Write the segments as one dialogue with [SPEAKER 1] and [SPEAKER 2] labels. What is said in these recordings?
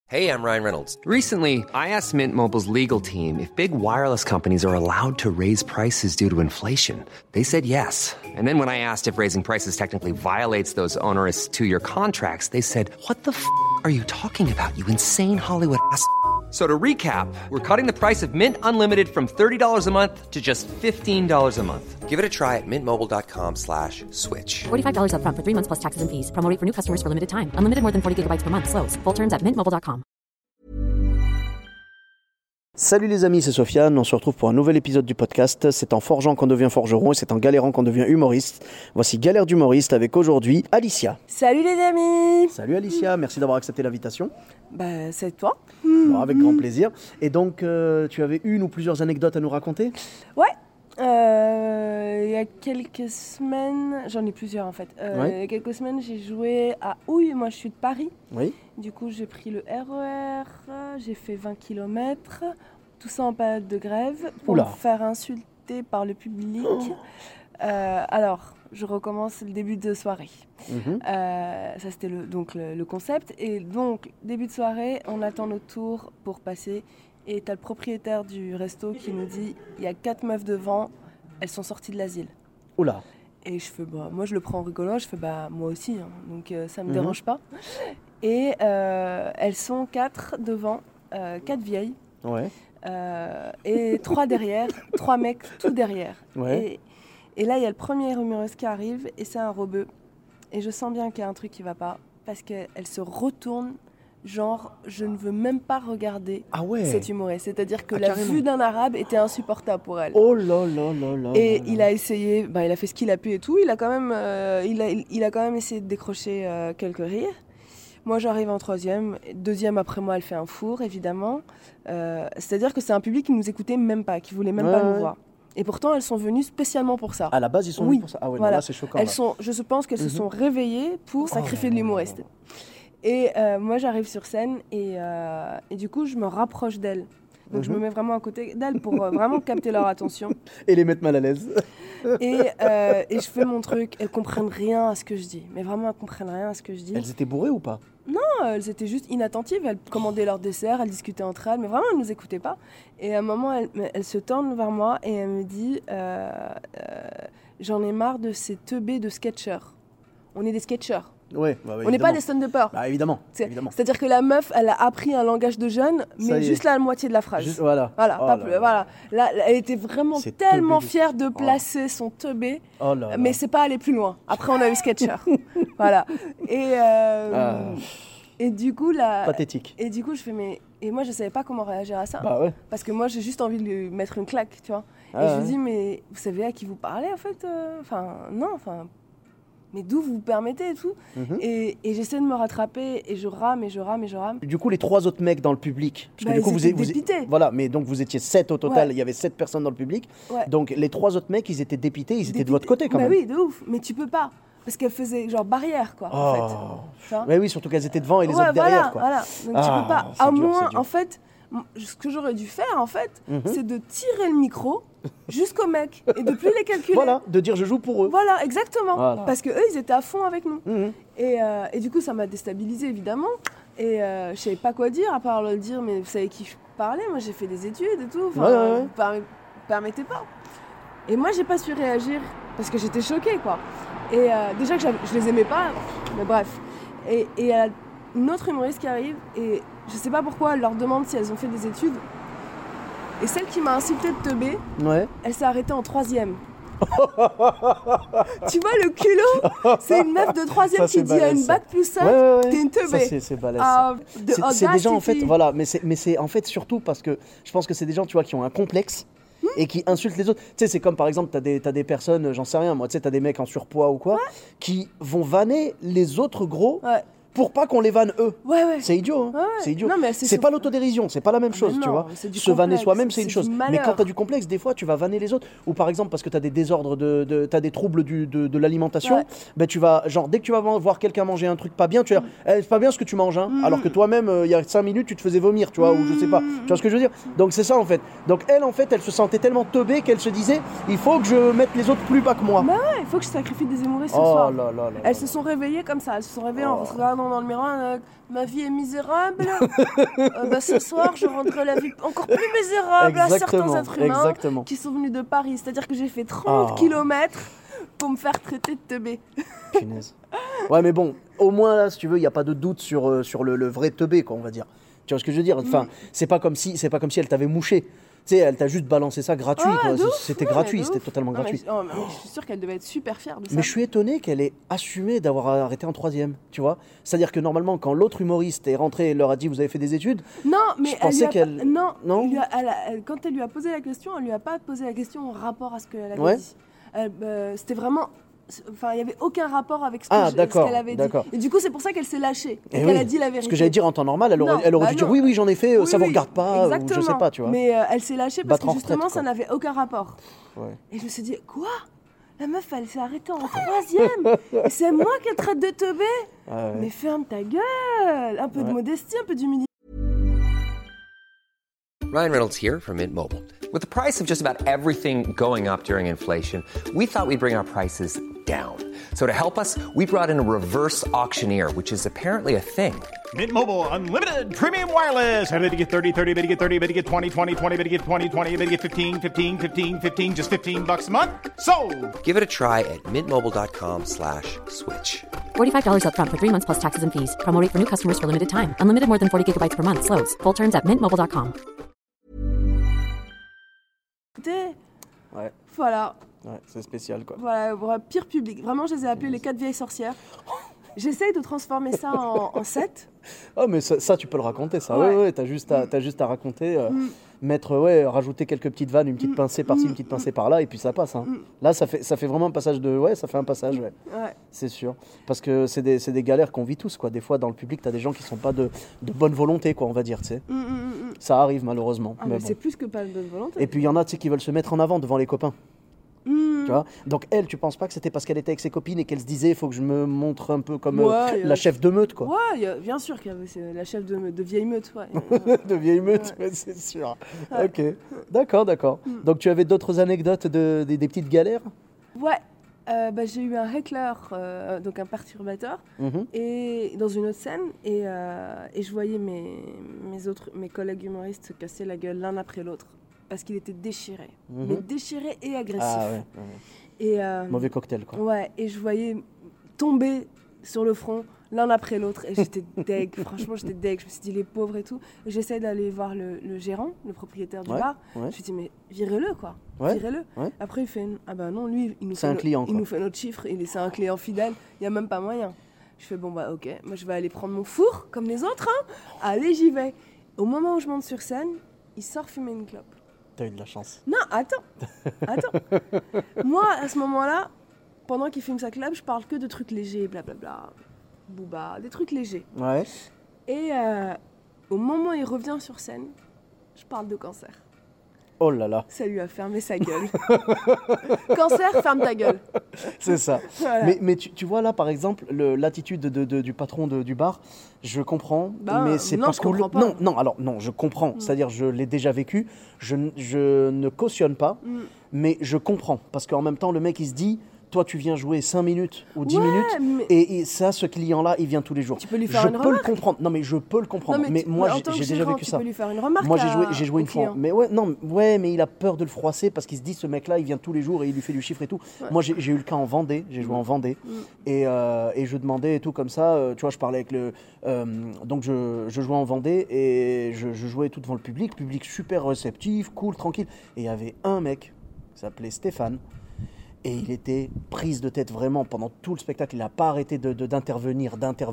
[SPEAKER 1] Hey, I'm Ryan Reynolds.
[SPEAKER 2] Recently, I asked Mint Mobile's legal team if big wireless companies are allowed to raise prices due to inflation. They said yes. And then when I asked if raising prices technically violates those onerous two-year contracts, they said, "What the f*** are you talking about, you insane Hollywood ass?" So to recap, we're cutting the price of Mint Unlimited from $30 a month to just $15 a month.
[SPEAKER 1] Give it a try at mintmobile.com/switch.
[SPEAKER 3] $45 up front for 3 months plus taxes and fees. Promo rate for new customers for limited time. Unlimited more than 40 gigabytes per month. Slows full terms at mintmobile.com.
[SPEAKER 4] Salut les amis, c'est Sofiane, on se retrouve pour un nouvel épisode du podcast. C'est en forgeant qu'on devient forgeron et c'est en galérant qu'on devient humoriste. Voici Galère d'humoriste avec aujourd'hui Alicia.
[SPEAKER 5] Salut les amis.
[SPEAKER 4] Salut Alicia, merci d'avoir accepté l'invitation.
[SPEAKER 5] Bah c'est toi.
[SPEAKER 4] Bon, avec grand plaisir. Et donc tu avais une ou plusieurs anecdotes à nous raconter ?
[SPEAKER 5] Ouais, il y a quelques semaines, j'en ai plusieurs en fait.
[SPEAKER 4] Ouais.
[SPEAKER 5] Il y a quelques semaines j'ai joué à Houille, moi je suis de Paris.
[SPEAKER 4] Oui.
[SPEAKER 5] Du coup j'ai pris le RER, j'ai fait 20 km, tout ça en période de grève pour
[SPEAKER 4] Oula.
[SPEAKER 5] me faire insulter par le public. Alors, je recommence le début de soirée. Ça c'était le concept. Et donc, début de soirée, on attend notre tour pour passer. Et t'as le propriétaire du resto qui nous dit il y a 4 meufs devant, elles sont sorties de l'asile.
[SPEAKER 4] Oula.
[SPEAKER 5] Et je fais, moi je le prends en rigolant, je fais, moi aussi, hein, donc ça me dérange pas. Et elles sont 4 devant, 4 vieilles.
[SPEAKER 4] Ouais.
[SPEAKER 5] Et 3 derrière, 3 mecs tout derrière.
[SPEAKER 4] Ouais.
[SPEAKER 5] Et là, il y a le premier humoriste qui arrive et c'est un rebeu. Et je sens bien qu'il y a un truc qui va pas parce qu'elle se retourne, genre, je ne veux même pas regarder cet humoriste. C'est-à-dire que la
[SPEAKER 4] carrément.
[SPEAKER 5] vue d'un arabe était insupportable pour elle.
[SPEAKER 4] Oh là là là là.
[SPEAKER 5] Et
[SPEAKER 4] là
[SPEAKER 5] il
[SPEAKER 4] là.
[SPEAKER 5] a essayé, il a fait ce qu'il a pu et tout. Il a quand même, il a quand même essayé de décrocher quelques rires. Moi, j'arrive en 3e. 2e, après moi, elle fait un four, évidemment. C'est-à-dire que c'est un public qui nous écoutait même pas, qui voulait même pas nous voir. Et pourtant, elles sont venues spécialement pour ça.
[SPEAKER 4] À la base, ils sont venus pour ça. Ah ouais,
[SPEAKER 5] voilà.
[SPEAKER 4] là c'est choquant.
[SPEAKER 5] Je pense qu'elles se sont réveillées pour sacrifier de l'humoriste. Et moi, j'arrive sur scène et du coup, je me rapproche d'elles. Donc, je me mets vraiment à côté d'elles pour vraiment capter leur attention.
[SPEAKER 4] Et les mettre mal à l'aise.
[SPEAKER 5] Et je fais mon truc. Elles comprennent rien à ce que je dis. Mais vraiment, elles comprennent rien à ce que je dis.
[SPEAKER 4] Elles étaient bourrées ou pas ?
[SPEAKER 5] Non, elles étaient juste inattentives. Elles commandaient leur dessert, elles discutaient entre elles. Mais vraiment, elles ne nous écoutaient pas. Et à un moment, elle se tourne vers moi et elle me dit j'en ai marre de ces teubés de sketchers. On est des sketchers.
[SPEAKER 4] Ouais,
[SPEAKER 5] On n'est pas des stand-uppers.
[SPEAKER 4] Bah évidemment.
[SPEAKER 5] C'est-à-dire que la meuf, elle a appris un langage de jeune, mais juste la moitié de la phrase.
[SPEAKER 4] Voilà.
[SPEAKER 5] Voilà,
[SPEAKER 4] Oh
[SPEAKER 5] pas
[SPEAKER 4] là
[SPEAKER 5] plus.
[SPEAKER 4] là.
[SPEAKER 5] Voilà. Là, elle était vraiment
[SPEAKER 4] C'est
[SPEAKER 5] tellement
[SPEAKER 4] teubé de-
[SPEAKER 5] fière de placer son teubé,
[SPEAKER 4] Oh là là.
[SPEAKER 5] mais c'est pas aller plus loin. Après, on a eu Sketcher. Voilà. Et du coup, là.
[SPEAKER 4] Pathétique.
[SPEAKER 5] Et du coup, je fais et moi, je savais pas comment réagir à ça.
[SPEAKER 4] Bah ouais.
[SPEAKER 5] Parce que moi, j'ai juste envie de lui mettre une claque, tu vois.
[SPEAKER 4] Ah
[SPEAKER 5] et je
[SPEAKER 4] ouais.
[SPEAKER 5] lui dis, mais vous savez à qui vous parlez, en fait non, mais d'où vous permettez et tout. Et j'essaie de me rattraper et je rame.
[SPEAKER 4] Du coup, les 3 autres mecs dans le public, parce que du coup,
[SPEAKER 5] ils étaient dépités.
[SPEAKER 4] Voilà, mais donc vous étiez 7 au total,
[SPEAKER 5] Ouais.
[SPEAKER 4] il y avait 7 personnes dans le public.
[SPEAKER 5] Ouais.
[SPEAKER 4] Donc les 3 autres mecs, ils étaient dépités, ils étaient de votre côté quand même.
[SPEAKER 5] Oui, de ouf. Mais tu peux pas. Parce qu'elle faisait genre barrière, quoi, en fait. Tu vois.
[SPEAKER 4] Mais oui, surtout qu'elles étaient devant et les autres derrière, quoi.
[SPEAKER 5] Voilà. Donc tu peux pas.
[SPEAKER 4] c'est
[SPEAKER 5] À
[SPEAKER 4] dur,
[SPEAKER 5] moins,
[SPEAKER 4] c'est dur.
[SPEAKER 5] en fait, ce que j'aurais dû faire, en fait, c'est de tirer le micro jusqu'au mec et de plus les calculer.
[SPEAKER 4] Voilà, de dire je joue pour eux.
[SPEAKER 5] Voilà, exactement.
[SPEAKER 4] Voilà.
[SPEAKER 5] Parce que eux, ils étaient à fond avec nous. Et du coup, ça m'a déstabilisée, évidemment. Et je savais pas quoi dire, à part leur dire, mais vous savez qui je parlais, moi j'ai fait des études et tout.
[SPEAKER 4] Ouais.
[SPEAKER 5] Vous permettez pas. Et moi, j'ai pas su réagir parce que j'étais choquée, quoi. Et déjà que je les aimais pas, mais bref. Et il y a une autre humoriste qui arrive et je sais pas pourquoi elle leur demande si elles ont fait des études. Et celle qui m'a insultée de teubé,
[SPEAKER 4] Ouais.
[SPEAKER 5] elle s'est arrêtée en 3e. Tu vois le culot, c'est une meuf de 3e
[SPEAKER 4] Ça,
[SPEAKER 5] qui
[SPEAKER 4] c'est
[SPEAKER 5] dit à
[SPEAKER 4] balèze,
[SPEAKER 5] une
[SPEAKER 4] ça.
[SPEAKER 5] bac plus 5,
[SPEAKER 4] Ouais.
[SPEAKER 5] t'es une teubée.
[SPEAKER 4] Ça, c'est balèze.
[SPEAKER 5] Ah,
[SPEAKER 4] ça.
[SPEAKER 5] de
[SPEAKER 4] C'est des gens en fait,
[SPEAKER 5] audacity.
[SPEAKER 4] voilà, mais c'est en fait surtout parce que je pense que c'est des gens, tu vois, qui ont un complexe. Et qui insultent les autres. Tu sais, c'est comme par exemple, t'as des personnes, j'en sais rien, moi, tu sais, t'as des mecs en surpoids ou quoi, qui vont vanner les autres gros
[SPEAKER 5] Ouais.
[SPEAKER 4] pour pas qu'on les vanne eux.
[SPEAKER 5] Ouais.
[SPEAKER 4] C'est idiot, hein.
[SPEAKER 5] Ouais.
[SPEAKER 4] C'est idiot.
[SPEAKER 5] Non, mais
[SPEAKER 4] C'est pas l'autodérision, c'est pas la même chose,
[SPEAKER 5] mais
[SPEAKER 4] tu
[SPEAKER 5] non,
[SPEAKER 4] vois.
[SPEAKER 5] c'est du
[SPEAKER 4] Se vanner
[SPEAKER 5] complexe,
[SPEAKER 4] soi-même, c'est une
[SPEAKER 5] c'est
[SPEAKER 4] chose.
[SPEAKER 5] du
[SPEAKER 4] Mais
[SPEAKER 5] malheur.
[SPEAKER 4] quand t'as du complexe, des fois, tu vas vanner les autres. Ou par exemple, parce que t'as des désordres, t'as des troubles de l'alimentation,
[SPEAKER 5] Ouais.
[SPEAKER 4] ben tu vas, genre, dès que tu vas voir quelqu'un manger un truc pas bien, tu vas dire, c'est pas bien ce que tu manges, hein. Alors que toi-même, il y a 5 minutes, tu te faisais vomir, tu vois, ou je sais pas. Tu vois ce que je veux dire? Donc c'est ça en fait. Donc elle, en fait, elle se sentait tellement teubée qu'elle se disait, il faut que je mette les autres plus bas que moi.
[SPEAKER 5] Bah ouais, il faut que je sacrifie des humoristes ce
[SPEAKER 4] Oh
[SPEAKER 5] soir.
[SPEAKER 4] là là là.
[SPEAKER 5] Elles se sont réveillées comme ça, elles se sont réveillées en se regardant disant dans le miroir, ma vie est misérable. Ce soir, je rendrai la vie encore plus misérable à certains êtres humains qui sont venus de Paris. C'est-à-dire que j'ai fait 30 kilomètres pour me faire traiter de teubé.
[SPEAKER 4] Punaise. Ouais, mais bon, au moins là, si tu veux, il n'y a pas de doute sur le vrai teubé, quoi, on va dire. Tu vois ce que je veux dire? Enfin, c'est pas comme si elle t'avait mouché. Tu sais, elle t'a juste balancé ça gratuit, quoi. C'était gratuit, c'était totalement gratuit.
[SPEAKER 5] Mais je suis sûre qu'elle devait être super fière de ça.
[SPEAKER 4] Mais je suis étonné qu'elle ait assumé d'avoir arrêté en 3e, tu vois. C'est-à-dire que normalement, quand l'autre humoriste est rentré et leur a dit vous avez fait des études,
[SPEAKER 5] non, mais
[SPEAKER 4] je pensais qu'elle...
[SPEAKER 5] Non, quand elle lui a posé la question, elle lui a pas posé la question en rapport à ce qu'elle avait dit. C'était vraiment... Enfin, il n'y avait aucun rapport avec ce qu'elle avait dit. Et du coup, c'est pour ça qu'elle s'est lâchée. Et qu'elle a dit la vérité.
[SPEAKER 4] Ce que j'allais dire en temps normal, elle aurait dû dire oui, j'en ai fait, ça ne vous regarde pas, ou je sais pas, tu vois.
[SPEAKER 5] Mais elle s'est lâchée parce que justement, ça n'avait aucun rapport. Ouais. Et je me suis dit, quoi? La meuf, elle s'est arrêtée en 3e. Et c'est moi qui traite de teubé. Mais ferme ta gueule. Un peu de modestie, un peu d'humilité.
[SPEAKER 1] Ryan Reynolds here from Mint Mobile. With the price of just about everything going up during inflation, we thought we'd bring our prices down. So to help us, we brought in a reverse auctioneer, which is apparently a thing.
[SPEAKER 6] Mint Mobile Unlimited Premium Wireless. How to get 30, 30, bit to get 30, bit to get 20, 20, 20, bit to get 20, 20, bit to get 15, 15, 15, 15, just $15 a month? Sold!
[SPEAKER 1] Give it a try at mintmobile.com/switch.
[SPEAKER 3] $45 up front for 3 months plus taxes and fees. Promo rate for new customers for limited time. Unlimited more than 40 gigabytes per month. Slows full terms at mintmobile.com.
[SPEAKER 5] Ouais. Voilà.
[SPEAKER 4] Ouais, c'est spécial, quoi.
[SPEAKER 5] Voilà, pire public. Vraiment, je les ai appelés les 4 vieilles sorcières. J'essaye de transformer ça en 7.
[SPEAKER 4] Oh, mais ça, tu peux le raconter, ça. Ouais, t'as juste à raconter, rajouter quelques petites vannes, une petite pincée par-ci, une petite pincée par-là, et puis ça passe. Hein. Là, ça fait vraiment un passage de... Ouais, ça fait un passage, ouais. C'est sûr. Parce que c'est des galères qu'on vit tous, quoi. Des fois, dans le public, t'as des gens qui sont pas de bonne volonté, quoi, on va dire, tu sais. Ça arrive, malheureusement.
[SPEAKER 5] Mais c'est plus que pas de bonne volonté.
[SPEAKER 4] Et puis, il y en a, tu sais, qui veulent se mettre en avant devant les copains. Tu vois. Donc elle, tu penses pas que c'était parce qu'elle était avec ses copines et qu'elle se disait il faut que je me montre un peu comme la chef de meute, quoi.
[SPEAKER 5] Ouais, bien sûr que c'est la chef de vieille meute, ouais.
[SPEAKER 4] De vieille meute, ouais, c'est sûr. Ouais. Ok, d'accord. Donc tu avais d'autres anecdotes des petites galères? Ouais.
[SPEAKER 5] J'ai eu un heckler, donc un perturbateur, et dans une autre scène, et je voyais mes collègues humoristes se casser la gueule l'un après l'autre. Parce qu'il était déchiré, mais déchiré et agressif. Ah ouais. Et,
[SPEAKER 4] mauvais cocktail, quoi.
[SPEAKER 5] Ouais, et je voyais tomber sur le front l'un après l'autre, et j'étais deg, franchement j'étais deg, je me suis dit les pauvres et tout. Et j'essaie d'aller voir le gérant, le propriétaire du bar, je me suis dit mais virez-le, quoi, virez-le. Ouais. Après il fait, ah ben non, lui il nous fait notre chiffre, c'est un client fidèle, il n'y a même pas moyen. Je fais bon bah ok, moi je vais aller prendre mon four, comme les autres, hein. Allez j'y vais. Au moment où je monte sur scène, il sort fumer une clope.
[SPEAKER 4] T'as eu de la chance.
[SPEAKER 5] Non, attends. Moi, à ce moment-là, pendant qu'il fume sa clope, je parle que de trucs légers, blablabla, booba, des trucs légers. Ouais. Et au moment où il revient sur scène, je parle de cancer.
[SPEAKER 4] Oh là là.
[SPEAKER 5] Ça lui a fermé sa gueule. Cancer, ferme ta gueule.
[SPEAKER 4] C'est ça. Voilà. Mais tu vois là, par exemple, l'attitude du patron du bar, je comprends, mais c'est pas cool. Non, je comprends. C'est-à-dire, je l'ai déjà vécu. Je ne cautionne pas, mais je comprends. Parce qu'en même temps, le mec, il se dit... Toi, tu viens jouer 5 minutes ou 10 minutes, et ça, ce client-là, il vient tous les jours.
[SPEAKER 5] Tu peux lui faire une remarque.
[SPEAKER 4] Je peux le comprendre. Non, mais je peux le comprendre. Mais moi, j'ai déjà vécu ça.
[SPEAKER 5] Tu peux lui faire une remarque.
[SPEAKER 4] Moi, j'ai joué une fois. Mais mais il a peur de le froisser parce qu'il se dit, ce mec-là, il vient tous les jours et il lui fait du chiffre et tout. Ouais. Moi, j'ai eu le cas en Vendée. J'ai joué en Vendée. Et je demandais et tout comme ça. Tu vois, je parlais avec le... donc, je jouais en Vendée et je jouais tout devant le public. Public super réceptif, cool, tranquille. Et il y avait un mec qui s'appelait Stéphane. Et il était prise de tête vraiment pendant tout le spectacle. Il n'a pas arrêté d'intervenir.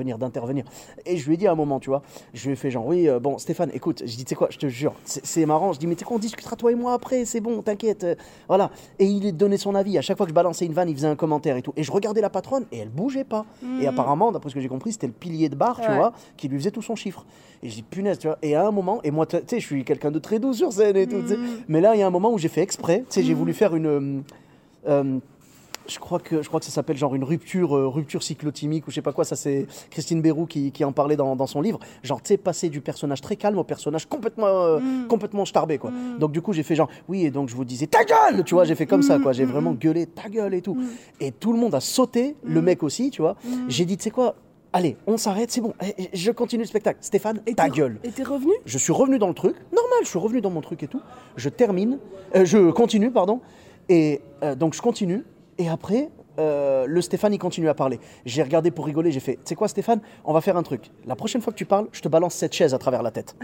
[SPEAKER 4] Et je lui ai dit à un moment, tu vois, je lui ai fait genre, oui, bon, Stéphane, écoute, je dis, tu sais quoi, je te jure, c'est marrant. Je dis, mais tu sais quoi, on discutera toi et moi après, c'est bon, t'inquiète. Voilà. Et il est donné son avis. À chaque fois que je balançais une vanne, il faisait un commentaire et tout. Et je regardais la patronne et elle bougeait pas. Et apparemment, d'après ce que j'ai compris, c'était le pilier de bar, tu vois, qui lui faisait tout son chiffre. Et je dis, punaise, tu vois. Et à un moment, et moi, tu sais, je suis quelqu'un de très doux sur scène et tout, tu sais. Mais là, il y a un moment où j'ai fait exprès, tu sais, j'ai voulu faire une... je crois que ça s'appelle genre une rupture cyclotimique ou je sais pas quoi. Ça, c'est Christine Béroux qui en parlait dans son livre. Genre, tu sais, passer du personnage très calme au personnage complètement starbé, quoi. Donc, du coup, j'ai fait genre, oui, et donc je vous disais, ta gueule, tu vois, j'ai fait comme ça, quoi. J'ai vraiment gueulé, ta gueule et tout. Et tout le monde a sauté, le mec aussi, tu vois. J'ai dit, tu sais quoi, allez, on s'arrête, c'est bon, je continue le spectacle. Stéphane, ta gueule.
[SPEAKER 5] Et t'es revenu ?
[SPEAKER 4] Je suis revenu dans le truc, normal, je suis revenu dans mon truc et tout. Je continue, pardon. Et donc je continue, et après, le Stéphane, il continue à parler. J'ai regardé pour rigoler, j'ai fait, tu sais quoi Stéphane, on va faire un truc. La prochaine fois que tu parles, je te balance cette chaise à travers la tête.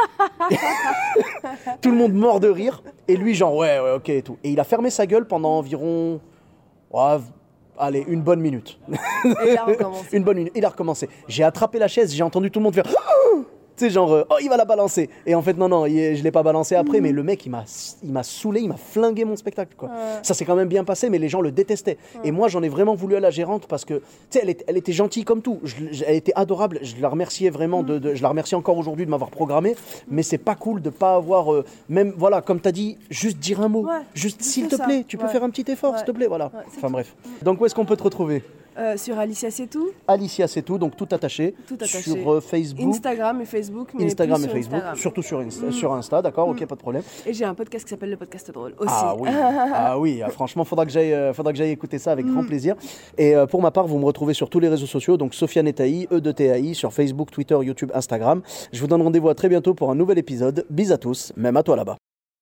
[SPEAKER 4] Tout le monde mord de rire, et lui genre, ouais, ok et tout. Et il a fermé sa gueule pendant environ... allez, une bonne minute.
[SPEAKER 5] Et il a recommencé.
[SPEAKER 4] Une bonne minute. Il a recommencé. J'ai attrapé la chaise, j'ai entendu tout le monde faire... Tu sais, genre, il va la balancer. Et en fait, non, je ne l'ai pas balancé après, mais le mec, il m'a saoulé, il m'a flingué mon spectacle, quoi. Ça s'est quand même bien passé, mais les gens le détestaient. Et moi, j'en ai vraiment voulu à la gérante parce que, tu sais, elle était gentille comme tout. Elle était adorable. Je la remerciais vraiment, je la remercie encore aujourd'hui de m'avoir programmé, mais c'est pas cool de pas avoir, même, voilà, comme tu as dit, juste dire un mot.
[SPEAKER 5] Ouais,
[SPEAKER 4] juste, s'il te plaît, tu peux faire un petit effort, s'il te plaît, voilà.
[SPEAKER 5] Ouais,
[SPEAKER 4] enfin, bref. Donc, où est-ce qu'on peut te retrouver ?
[SPEAKER 5] Sur Alicia C'est Tout.
[SPEAKER 4] Alicia C'est Tout, donc tout attaché.
[SPEAKER 5] Tout attaché.
[SPEAKER 4] Sur Facebook.
[SPEAKER 5] Instagram et Facebook. Mais
[SPEAKER 4] Instagram
[SPEAKER 5] plus
[SPEAKER 4] et
[SPEAKER 5] sur
[SPEAKER 4] Facebook.
[SPEAKER 5] Instagram.
[SPEAKER 4] Surtout sur Insta, d'accord, ok, pas de problème.
[SPEAKER 5] Et j'ai un podcast qui s'appelle Le Podcast Drôle aussi.
[SPEAKER 4] Ah oui, franchement, faudra que j'aille écouter ça avec grand plaisir. Et pour ma part, vous me retrouvez sur tous les réseaux sociaux, donc Sofiane Tai, E2TAI, sur Facebook, Twitter, YouTube, Instagram. Je vous donne rendez-vous à très bientôt pour un nouvel épisode. Bis à tous, même à toi là-bas.